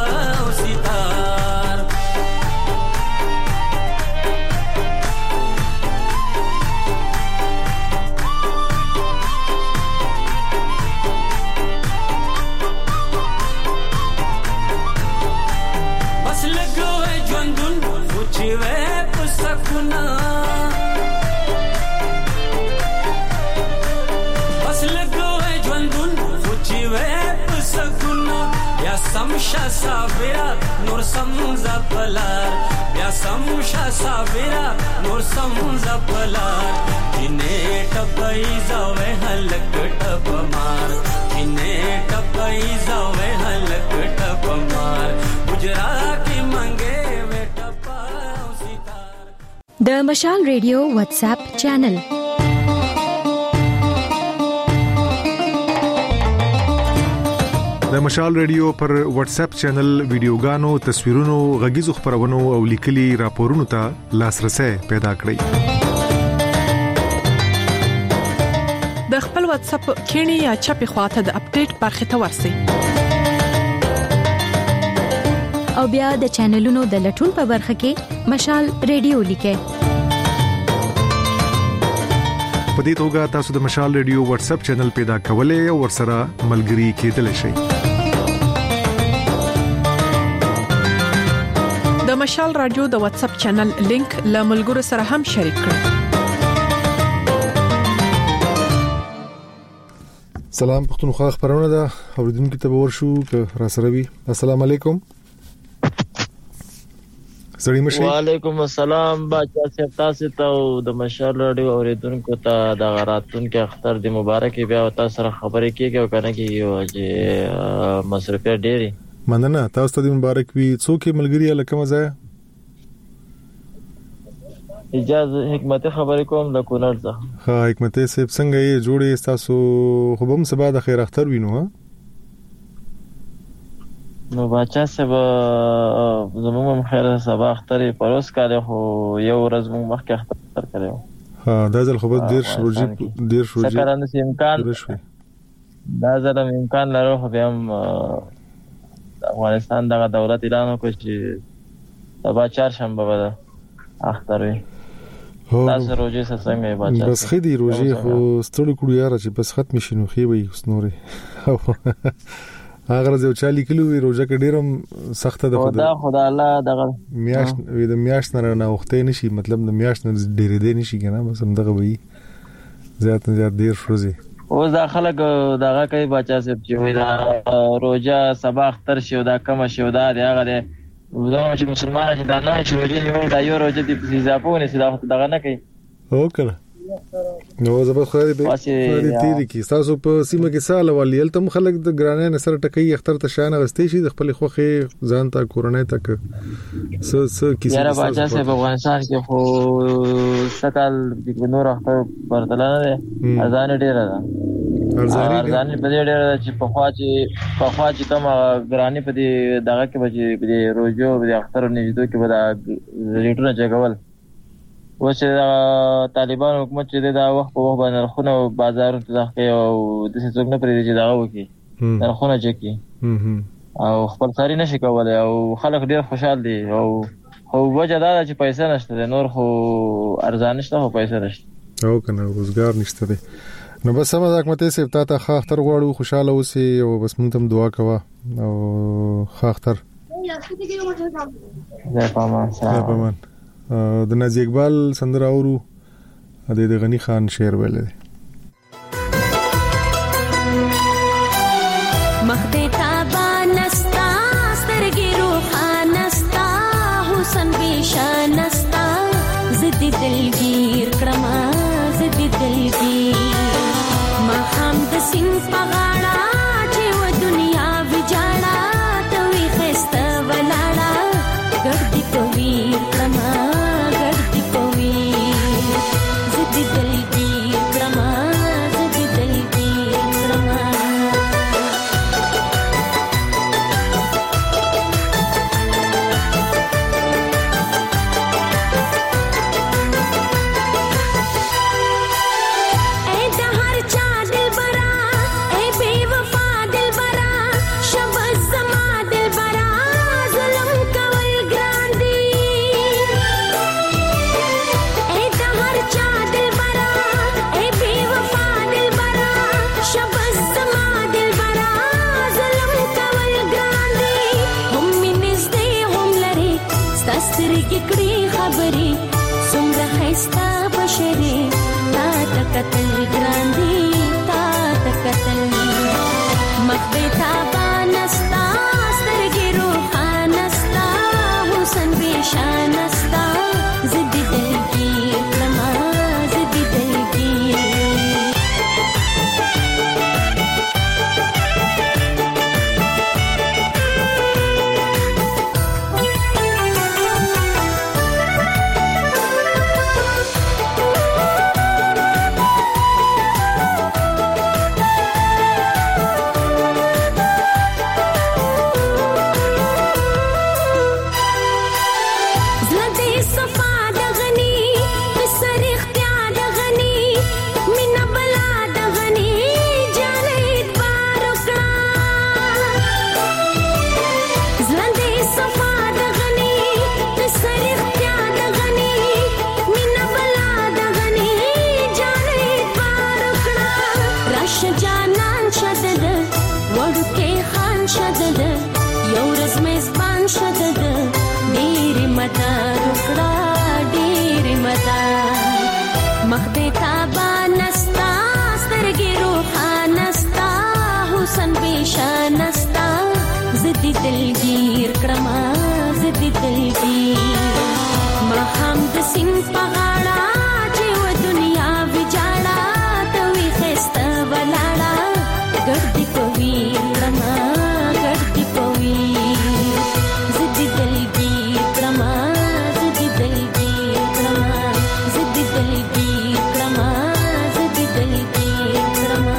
Speaker 13: बस लगो है ज्वंदुन पूछिवे पुसकुना बस लगो है ज्वंदुन पूछिवे पुसकुना या समशा साबिरा नूर समजा पलार या समशा साबिरा नूर समजा पलार किने टपई जावे हलक टप मार किने टपई जावे हलक टप मार गुजरा की मंगे वे टपा सितार
Speaker 6: द Mashaal radio WhatsApp channel
Speaker 1: د مشال ریډیو پر واتس اپ چینل ویډیوګانو تصویرونو غږیزو خبرونو او لیکلي راپورونو ته لاسرسي پیدا کړئ
Speaker 14: د خپل واتس اپ کینی یا چپی خواته د اپډیټ برخه ته ورسئ
Speaker 6: او بیا د چینلونو د لټون په برخه کې مشال ریډیو لیکئ
Speaker 1: په دې توګه تاسو د مشال ریډیو واتس اپ چینل پیدا کولای او ورسره ملګري کېدلی شئ
Speaker 14: د مشال رادیو د واتس اپ چینل لینک له ملګرو سره هم شریک کړئ
Speaker 1: سلام پښتونخوا خبرونه ده اوریدونکو ته ورشو ک را سره وي السلام علیکم سړی مشه
Speaker 15: وعلیکم السلام باچا صاحب تاسو ته د مشال رادیو اوریدونکو ته د غراتون کې اختر د مبارک بیا تاسو سره خبرې کیږي او کنه کیږي چې مصرفه ډېری
Speaker 1: مننه تاسو ته د مبارک وي څوک ملګری لکه مزه
Speaker 15: اجازه حکمت خبرې کوم د کونړ څخه
Speaker 1: ها حکمت صاحب څنګه یې جوړې تاسو خو به سبا د خیر اختر وینو ها
Speaker 15: نو باچا صاحب زموږ خیر سبا اختر پروس کړو خو یو ورځ موږ مخکې اختر کړو
Speaker 1: ها دا ځل خو به ډیر شروجي ډیر شروجي
Speaker 15: څنګه نس امکان دا ځل امکان لرو خو به هم افغانستان دغه دولت اعلان وکړ چې سبا چهارشنبه به اختر وي تاسو روزي څنګه باچا
Speaker 1: بس خدي روزي خو ستړي کړو یار چې بس ختم شینو خي وي سنوري هغه ځو چالي کلو روزه کې ډیرم سخته ده
Speaker 15: خدا خدا الله دغه
Speaker 1: میاش د میاش نه نه وخت نشي مطلب د میاش نه ډیرې دی نشي کنه بس هم دغه وي زیات نه زیات ډیر شروزي
Speaker 15: او دا خلک دغه کوي باچا صاحب چې وي دا روزه سبا اختر شو دا کم شو دا هغه ده زموږ چې مسلمان چې دا نه چې روزه نیول دا یو روزه دي په ځاپونه چې دا دغه نه کوي
Speaker 1: او کړه نو زبر خو دې په تیری کې تاسو په سیمه کې سال والی تل خلک د ګرانې نصر ټکي اختر ته شان غستې شي د خپل خوخه ځان ته کورونه تک س س کیسه
Speaker 15: یاره باچا صاحب افغانستان کې خو سکل د نور اختر پرتل نه ده ارزان ډیره ده ارزان په دې ډیره چې په خوا چې په خوا چې کوم ګرانې په دې دغه کې به د روزو د اختر نږدې کې به د ریټونه جګول وڅ طالبان حکومت چې دا وخت په وخت باندې خونه او بازار ته ځخې او د څه څنګه پرې چې دا وکی خونه چکی او خپل ساري نشي کولای او خلک ډیر خوشحال دي او خو وجه دا چې پیسې نشته نور خو ارزان نشته خو پیسې نشته
Speaker 1: او کنه روزګار نشته دي نو بس سم دا کومته سي تا ته خاطر غواړو خوشاله اوسې او بس مونږ ته دعا کوه او خاطر
Speaker 15: زه پامان
Speaker 1: زه پامان د نازي اقبال سندره اورو د د غنی خان شعر ویل دي
Speaker 16: مخته تابا نستا سترګې روحانستا حسن بشانستا زدي دلګیر کړما زدي دلګیر ما هم د سین پغاړه چې و دنیا وجاړه ته وي خسته ولاړه ګړدي کوي کړما ګړدي کوي زدي دلګیر کړما زدي دلګیر کړما قتل ګراندي تا تکتل مخبتا بانستا سترګې روحانستا حسن بشانستا زدي دلګي لما زدي دلګي دلګیر کړما زدي دلګیر ما هم د سین پغاړه چې و دنیا وجاړه ته وي خسته ولاړه ګړدي کوي کړما ګړدي کوي زدي دلګیر کړما زدي دلګیر کړما زدي دلګیر کړما زدي دلګیر کړما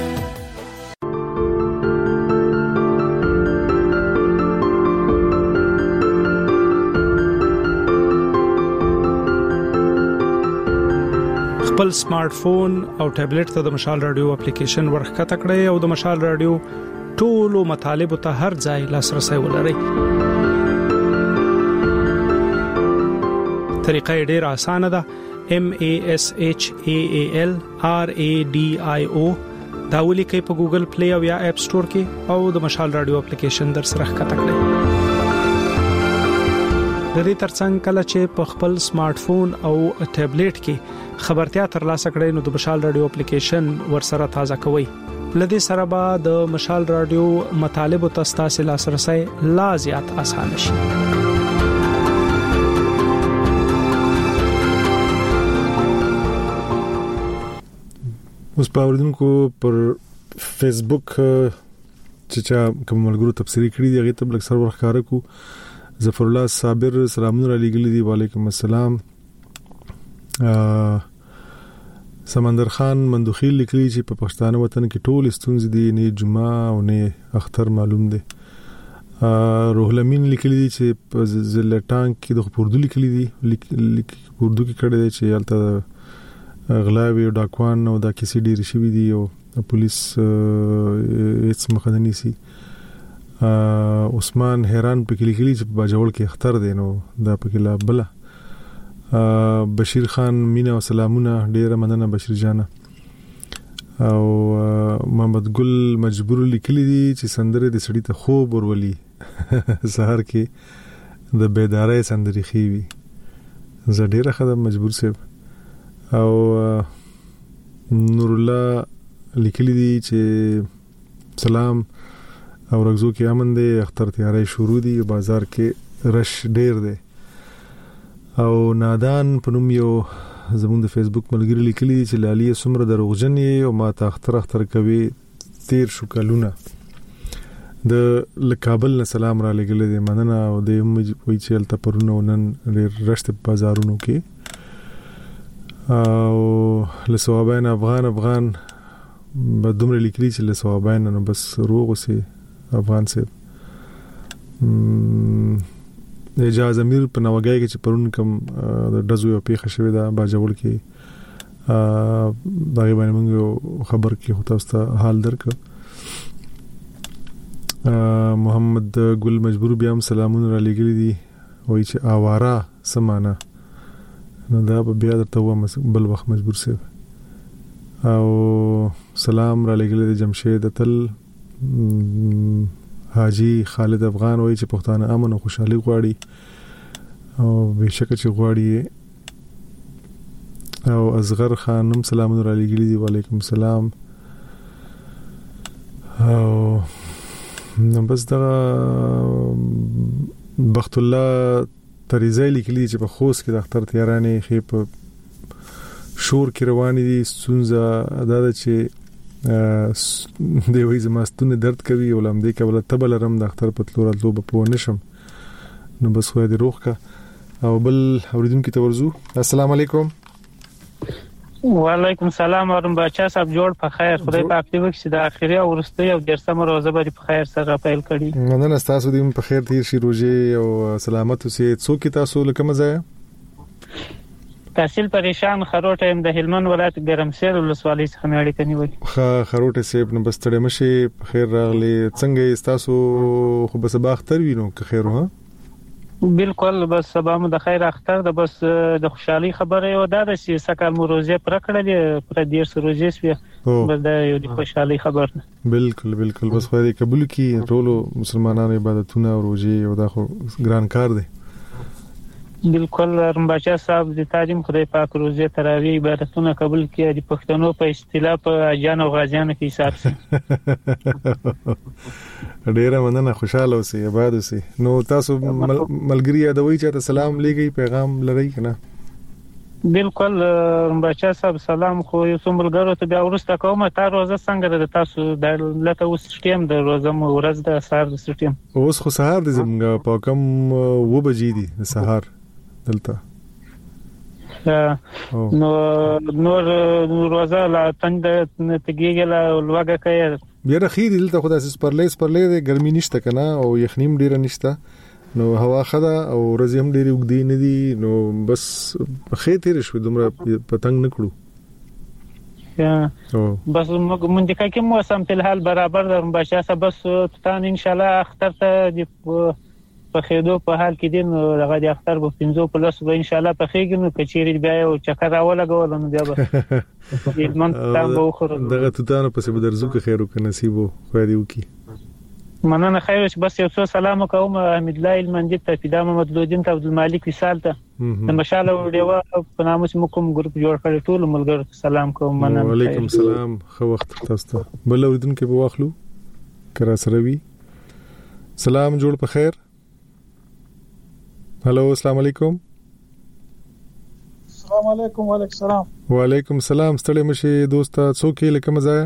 Speaker 17: خپل سمارټ فون او ټابلیټ ته د مشال رادیو اپلیکیشن ورخکته کړئ او د مشال رادیو ټولو مطالبه ته هر ځای لاسرسي ولرئ. طریقه ډیره اسانه ده. M A S H A A L R A D I O دا ولیکئ په ګوګل پلی او یا اپ سٹور کې او د مشال رادیو اپلیکیشن در سره ښکته کړئ. د دې ترڅنګ کله چې په خپل سمارټ فون او ټابلیټ کې خبرتیا ترلاسه کړئ نو د مشال رادیو اپلیکیشن ورسره تازه کوئ. لدې سره به د مشال رادیو مطالب او تاسو لاسرسي لا زیات اسانه شي.
Speaker 1: اوس پاوردونکو پر فیسبوک چې چا کوم ملګرو تفسیری کړی دی هغه ته بل اکثر ورخاره کو. ظفر الله صابر سلامونه علیکم دی وعلیکم السلام. سمندر خان مندوخیل لیکلی چې په پښتانه وطن کې ټول ستونزې دي نه جمعه او نه اختر معلوم دي. روح لمین لیکلی دي چې په زلټان کې د اردو لیکلی دي اردو کې کړی دی چې البته غلاوی او ډاکوان او دا کیسې ډېر شوي دي او پولیس هیڅ مخدنی سي. عثمان حیران په کې لیکلی چې په باجوړ کې اختر دی نو دا په کې لا بل. بشیر خان مینا او سلامونه ډیره مننه بشیر جان. او محمد ګل مجبور لیکلی دي چې سندره د سړی ته خوب ورولي سحر کې د بیدارۍ سندري خيوي زه ډیره خدای مجبور سیب او نور الله لیکلی دي چې سلام او رغزو کې امن دي اختر تیارې شروع دي بازار کې رش ډیر دی او نادان پنوم یو زموږ د فیسبوک ملګری لیکلی چې لالي سمره دروغجن او ما ته اختر اختر کوي تیر شو کلونه د کابل نه سلام را لګل دي مننه او د وی چل ته پرونو نن رشت بازارونو کې او لسوابین افغان افغان بدومره لیکلی چې لسوابین نو بس روغ سي افغان سي اجازه امیر په نوګای کې چې پرون کوم د دزو یو پیښه شوې ده باجوړ کې ا دغه باندې موږ خبر کې هوتا است حال درک محمد ګل مجبور بیا هم سلامونه را لګلې دي وایي چې اواره سمانه نو دا بیا درته و بل وخت مجبور سي او سلام را لګلې دي جمشید تل حاجی خالد افغان وایي چې پښتانه امن او خوشحالي غواړي او بهشکه چې غواړي او اصغر خانم سلامونه را لګلې دي وعلیکم السلام او نو بس دا بخت الله تریزای لیکلی چې په خوست کې د اختر تیارانه خې په شور کې روانې دي سونزه ادا چې دی وې زماستونه درد کوي او لم دې کبل تبل رم د اختر په تلور لوب په ونشم نو بس خو دې روخ کا او بل اوریدونکو ته ورزو السلام علیکم
Speaker 18: وعلیکم السلام ورحمت بچا صاحب جوړ په خیر خدای پاک دې وکړي د اخیری او ورستي او درسم روزه به په خیر سره پیل کړي
Speaker 1: مننه تاسو دې په خیر تیر شي روزه او سلامت اوسئ څوک تاسو لکه مزه
Speaker 18: تحصیل پریشان خروټه هم د هلمند ولایت ګرمسیر ولسوالۍ څخه مېړی کني وي
Speaker 1: خا خروټه سیب نو بس تړې مشي خیر راغلي څنګه تاسو خو بس باختر وینو که خیر ها
Speaker 18: بالکل بس سبا مو د خیر اختر د بس د خوشحالي خبره یو ده چې سکه مروزه پر کړلې پر دې سروزه سوي بس دا یو د خوشحالي خبر
Speaker 1: بالکل بالکل بس خو دې قبول کی ټولو مسلمانانو عبادتونه او روزي او دا خو ګران کار دی
Speaker 18: بالکل رمباچا صاحب د تعلیم خدای پاک روزه تراوی عبادتونه قبول کړي د پښتنو په اصطلاح په اجان او غازیانو کې حساب سي
Speaker 1: ډیره مننه خوشاله اوسئ آباد اوسئ نو تاسو ملګری یادوي چې سلام لګي پیغام لري کنه
Speaker 18: بالکل رمباچا صاحب سلام خو یو څومره ته بیا ورسته کومه تا روزه څنګه ده تاسو د لته اوس سټیم د روزه مو ورځ د سهار د سټیم
Speaker 1: اوس خو سهار د زمګه په کم و بجې دي د سهار دلته
Speaker 18: نو نور روزه لا تند تګیګه لا لوګه کوي
Speaker 1: بیا رخي دلته خدای سس پرلیس پرلې د ګرمي نشته کنه او یخنیم ډیره نشته نو هوا خدا او رزم ډیره وګدي نه دي نو بس خې تیر شو دومره پتنګ نکړو
Speaker 18: بس مونږ د کوم موسم په حال برابر د بچا سره بس تان ان شاء الله اختر ته د په خېدو په حال کې دین هغه د اختر په پنځو پلس به ان شاء الله په خېګ نو کچيري بیا او چکر راولګول نو بیا به من تام به خور
Speaker 1: دغه تتانو پسې به درځو که خیر وک نصیبو خو دې وکي
Speaker 18: مننه خیر بس یو څو سلام کوم احمد الله المنجد ته فدا محمد لودین ته عبد الملک وصال ته د مشاله وډیوا په نامه کوم ګروپ جوړ کړی ټول ملګرو سلام کوم مننه
Speaker 1: وعلیکم السلام خو وخت تاسو بل اوریدونکو په واخلو کرا سره وی سلام جوړ په خیر هلو السلام علیکم
Speaker 19: السلام علیکم وعلیکم السلام
Speaker 1: وعلیکم السلام ستړي مشه دوستا څوک لکه مزایا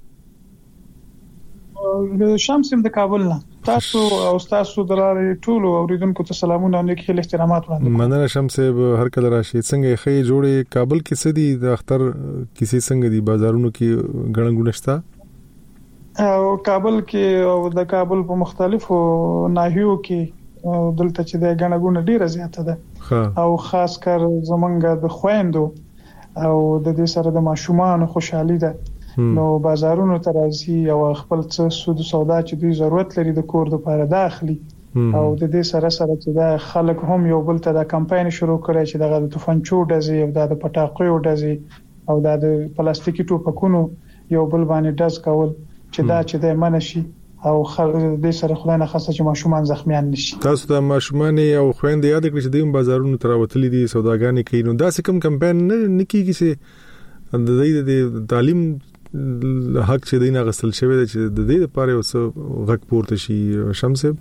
Speaker 19: شمسم د کابل نه تاسو او تاسو دراري ټول اوریدونکو ته سلامونه او نیک هیله احترامات وړاندې
Speaker 1: مننه شمس هر کله راشي څنګه خې جوړې کابل کې سدي د اختر کسی څنګه دي بازارونو کې غړنګونشتا
Speaker 19: او کابل کې او د کابل په مختلفو ناحیو کې دلته چې د غړنګونه ډیره زیاته ده او خاص کر زمونږ د خويندو او د دې سره د ماشومان خوشحالي ده نو بازارونو ترازی او خپل څه سود سودا چې دوی ضرورت لري د کور لپاره داخلي او د دې سره سره چې دا خلک هم یو بل ته د کمپاین شروع کړي چې دغه د توفنچو ډزې او د پټاقو ډزې او د پلاستیکي ټوپکونو یو بل باندې داس کول چې دا چې د منشي او د سره خلانه خاصه چې ماشومان زخمیان نشي.
Speaker 1: تاسو د ماشومان او خويندې یاد کړئ چې د بازارونو تراوتلې دي سوداګانې کوي، نو دا څه کوم کمپاین نه کیږي چې د دې د تعلیم حق چې دینه غسل شوی دی چې د دې لپاره اوس غږ پورته شي. شمسه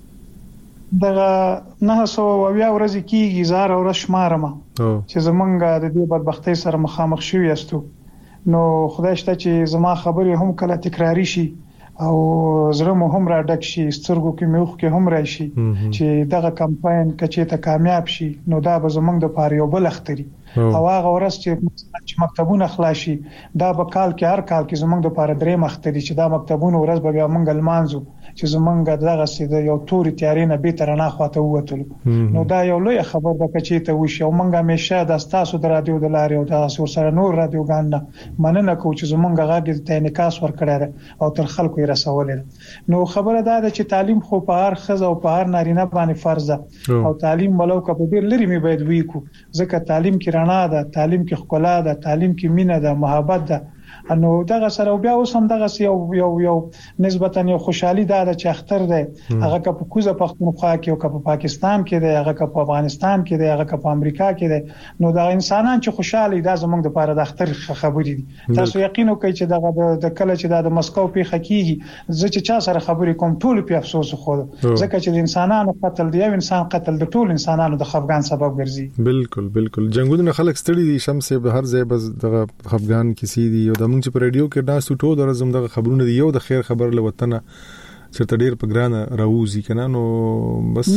Speaker 19: دغه نه سو بیا ورځ کیږي زار او شمارمه چې زمونږ د دې بدبختۍ سره مخامخ شوی استو، نو خدای شته چې زما خبرې هم کله تکراری شي او زړه مو هم را ډک شي، سترګو کې موخ کې هم راشي چې دغه کمپاین کچې ته کامیاب شي نو دا به زمونږ د پاره یو بل اختري او هغه ورځ چې مکتبونه خلاصي دا به کال کې هر کال کې زمونږ د پاره درې مختري چې دا مکتبونه ورځ به بیا مونږ لمانځو چې زمونږ دغه سیده یو توري تیارینه به تر نه خواته وته، نو دا یو لوی خبر ده چې ته وشي او مونږ همیشه د تاسو د رادیو د لارې او د سور سره نور رادیوګان مننه کوو چې زمونږ غږ ته انعکاس ورکړی او تر خلکو یې رسولې. نو خبره دا ده چې تعلیم خو په هر خزه او په هر نارینه باندې فرض ده او تعلیم ولو که په ډیر لري می باید وی کو، ځکه تعلیم کې رڼا ده، تعلیم کې ښکلا ده، تعلیم کې مینه ده، محبت ده. انو دغه سره بیا اوس هم دغه یو یو یو نسبتا یو خوشحالي ده چې اختر ده هغه که په کوزه پښتونخوا کې او که په پاکستان کې ده، هغه که په افغانستان کې ده، هغه که په امریکا کې ده، نو دا انسانان چې خوشحالي ده زمونږ د پاره د اختر خبرې دي. تاسو یقین وکړئ چې دغه د کله چې د مسکو په حقيقي زه چې چا سره خبرې کوم ټول په افسوس خو ځکه چې د انسانانو قتل دی، یو انسان قتل د ټول انسانانو د خفګان سبب ګرځي. بالکل بالکل جنگونه خلک ستړي دي، شمسه به هر ځای بس دغه خفګان کیسې دي. یو د موږ په رادیو کې ناس ټول درزم دغه خبرونه دی، یو د خیر خبر له وطن چې تډیر په ګرانه راوځي کنه، نو بس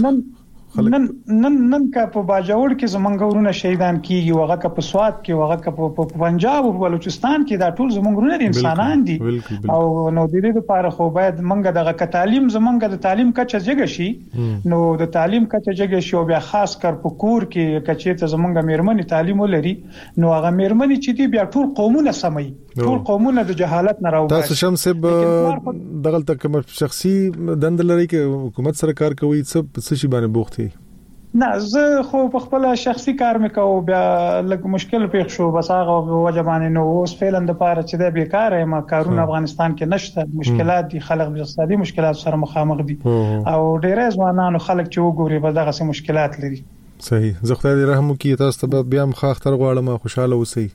Speaker 19: نن نن نن کا په باجوړ کې زمونږ ورونه شهیدان کیږي، وغه کا په سواد کې، وغه کا په پنجاب او بلوچستان کې، دا ټول زمونږ ورونه دي، انسانان دي. او نو د دې لپاره خو باید منګه دغه ک تعلیم زمونږ د تعلیم کچه جګه شي، نو د تعلیم کچه جګه شي او بیا خاص کر په کور کې کچې ته زمونږ میرمنې تعلیم ولري، نو هغه میرمنې چې دی بیا ټول قومونه سمي، ټول قومونه د جهالت نه راوځي.
Speaker 1: تاسو شمسه دغه تک شخصي دند لري کې حکومت سره کار کوي، څه څه شي باندې بوختي؟
Speaker 19: نه زه خو په خپل شخصي کار مې کوم، بیا لږ مشکل پیښ شو بس هغه وجبانه نو اوس فعلا د پاره چې د بیکاره ما کارونه افغانستان کې نشته، مشکلات دي، خلک د اقتصادي مشکلات سره مخامخ دي او ډېر ځوانانو خلک چې وګوري به دغه سم مشکلات لري.
Speaker 1: صحیح، زه خدای دې رحم وکړي، تاسو ته بیا مخ اختر غواړم، خوشاله اوسئ.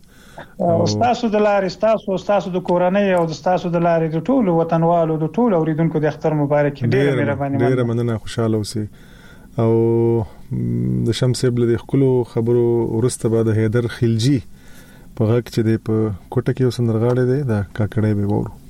Speaker 19: استاسو د لارې استاسو استاسو د کورنۍ او د استاسو د لارې د ټولو وطنوالو د ټولو اوریدونکو د اختر مبارک. ډېر مهرباني،
Speaker 1: ډېر مننه، خوشاله اوسئ. او د شمسه بل د خپل خبرو ورسته بعد حیدر خلجی په غږ چې د په کوټه کې وسندرغاړي دی دا کاکړې به وورو.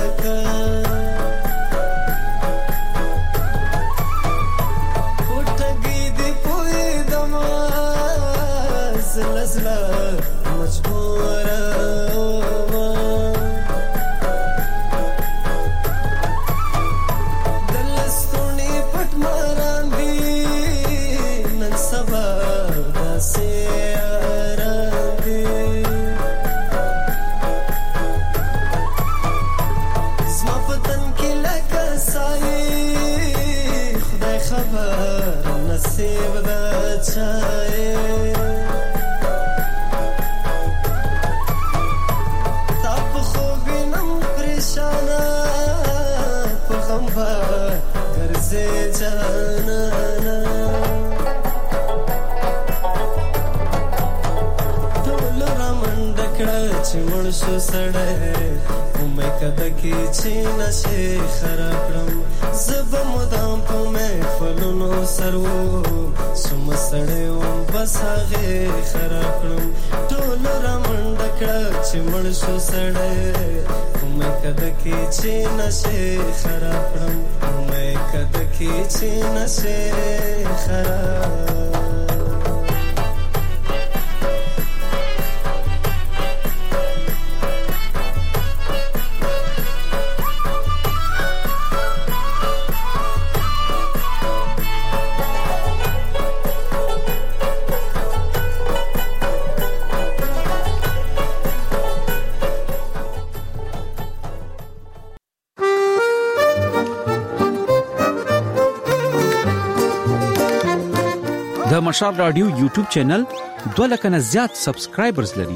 Speaker 20: د مشال رادیو یوټیوب چینل دوه لک نه زیات سبسکرایبرز لري.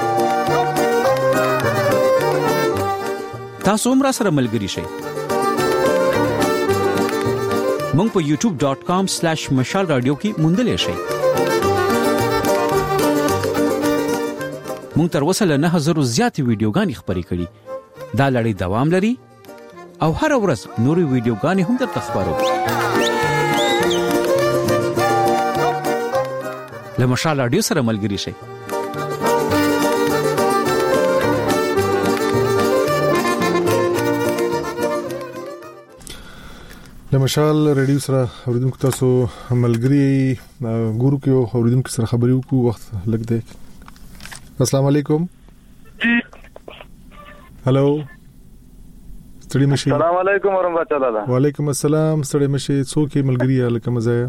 Speaker 20: تاسو هم را سره ملګري شئ. مونږ په یوټیوب ډاٹ کام سلیش مشال رادیو کې موندلې شئ. مونږ تر اوسه له نه هزار زیات ویډیوګانې خبرې کړې. دا لړۍ دوام لري او هر ورځ نوري ویډیوګانې هم درته خبرو. له مشال رادیو سره ملګري شئ.
Speaker 1: له مشال رادیو سره اوریدونکو تاسو ملګري ګورو کې اوریدونکو سره خبرې وکړو. وخت لګ دی. السلام علیکم. هالو ستړي مشي.
Speaker 21: السلام علیکم ورحمت الله.
Speaker 1: وعلیکم السلام. ستړي مشي. څوک ملګري الکه مزایا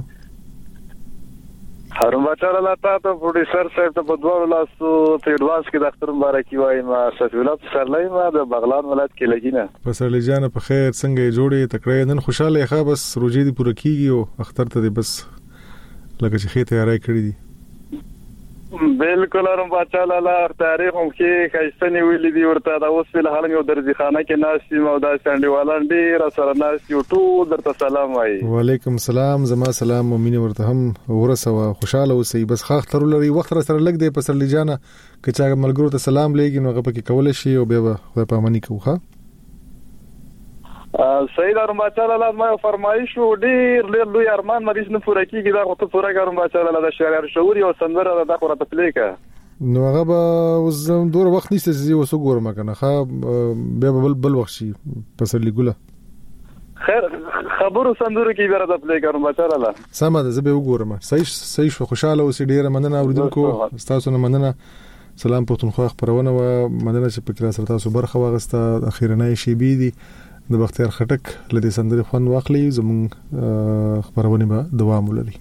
Speaker 21: هرم بچاره لا تاسو پروډوسر صاحب ته په دوه لاسو په ایڈوانس کې د اختر مبارکي وایم. سفیولات سرلای ما د بغلان ولایت کې لګینه.
Speaker 1: په سرلای جان په خیر څنګه جوړې تکړه نن خوشاله ښه بس روزي دی پوره کیږي او اختر ته بس لکه چې خې تیاری کړی دي.
Speaker 21: بالکل هرم بچاره لا تاریخ هم کې خاصنی ویلې دی ورته دا اوس په حال یو درځي خانه کې ناشې مو دا سانډیوالان ډیر سره ناشې ټول درته سلام وایي.
Speaker 1: وعلیکم السلام. زما سلام مؤمنه ورته هم ورسوه. خوشاله اوسئ. بس خاخ تر لري وخت سره لګ دی په سرلای جان کې چا ملګرو ته سلام لګي نو هغه پکې کول شي او به خدای پامنی کوه.
Speaker 21: سید ارم بچاله لاز ما فرمایش ډیر ډیر لوی ارمان مریض نه پوره کیږي دا خو ته پوره ګرم بچاله لاز شعر شعوري او سندره دا خو راته پلیکه
Speaker 1: نو هغه به وزم دور وخت نشته چې وسو ګورم کنه ښه به بل بل وخت شي پسرلی ګله
Speaker 21: خیر خبرو سندره کې راته پلیکه ارم بچاله لا
Speaker 1: سم ده زه به وګورم. صحیح صحیح خوشاله اوسې ډیر مننه اوریدونکو تاسو نه مننه. سلام پښتونخوا خبرونه و مننه چې پکې را سره تاسو برخه واغسته. اخیرنۍ شی بي دي د بختیار خټک لدې سندرې خوان واخلي. زمون خبرونه به دوام ولري.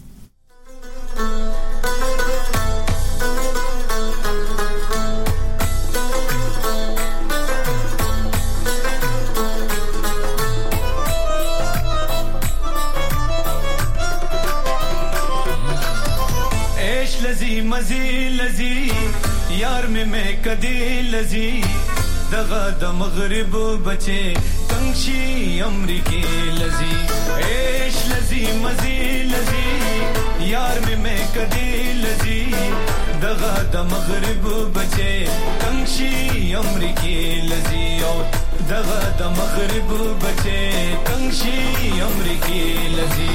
Speaker 13: ایش لذی مزی لذی یار میں میں کدی لذی دغه د مغرب بچي تنگشي امریکي لذي ايش لذي مزي لذي یار میں میں کدي لذي دغه د مغرب بچي تنگشي امریکي لذي او دغه د مغرب بچي تنگشي امریکي لذي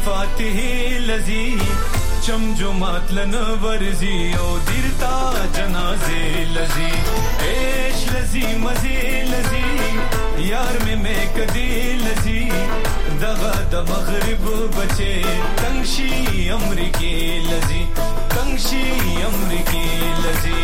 Speaker 13: فاتح لذی چم جمعات لن ورزی او دیرتا جنازے لذی ایش لذی مزی لذی یار میں میں کدی لذی دغا د مغرب بچے تنگشی امریکی لذی تنگشی امریکی لذی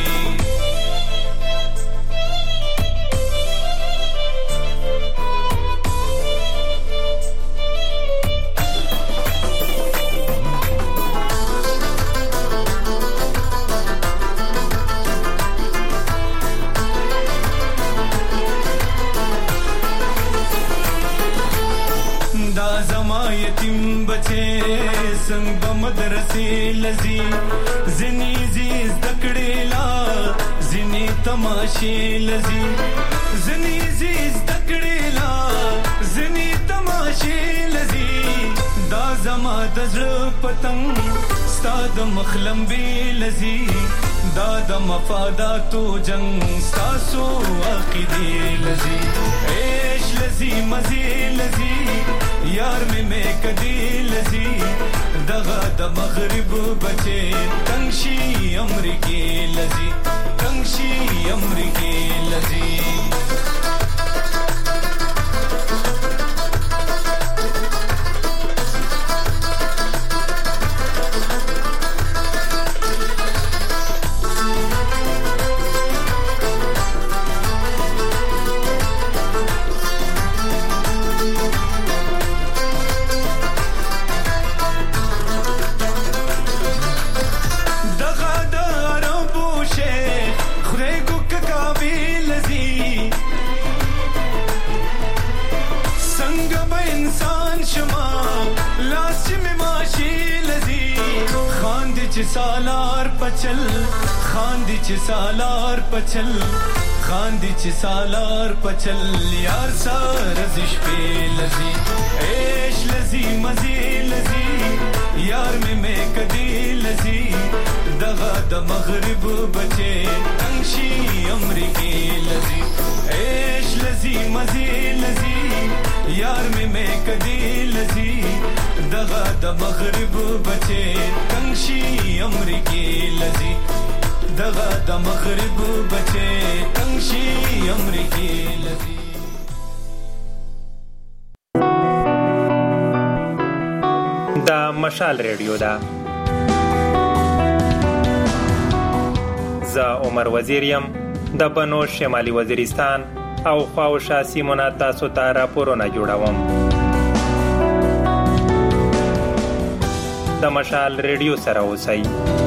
Speaker 13: संग बमदरसे लजी जिनी जीज दकड़ेला जिनी तमाशे लजी जिनी जीज दकड़ेला जिनी तमाशे लजी दा जमा दजर पतंग स्ताद मखलम बे लजी दा द मफादातो जंग सासो आकिदे लजी ऐश लजी मजे लजी यार में मैं कदी लजी दगा द मगरिब बचे तंगशी अमरीकी लजी तंगशी अमरीकी लजी सालार पचल खांदी च सालार पचल खांदी च सालार पचल यार सारजिश पे लजी ऐश लजी मजे लजी यार में मैं कदी लजी दगा द मगरिब बचे तंगशी अमरीकी लजी ऐश लजी मजे लजी यार में मैं कदी लजी दगा द मगरिब बचे तंगशी अमरीकी लजी दगा द मगरिब बचे तंगशी अमरीकी लजी
Speaker 2: دا مشال ریډیو دا زه عمر وزیریم د بنو شمالي وزیرستان او خواوشا سیمونه تاسو ته راپورونه جوړوم د مشال ریډیو سره اوسئ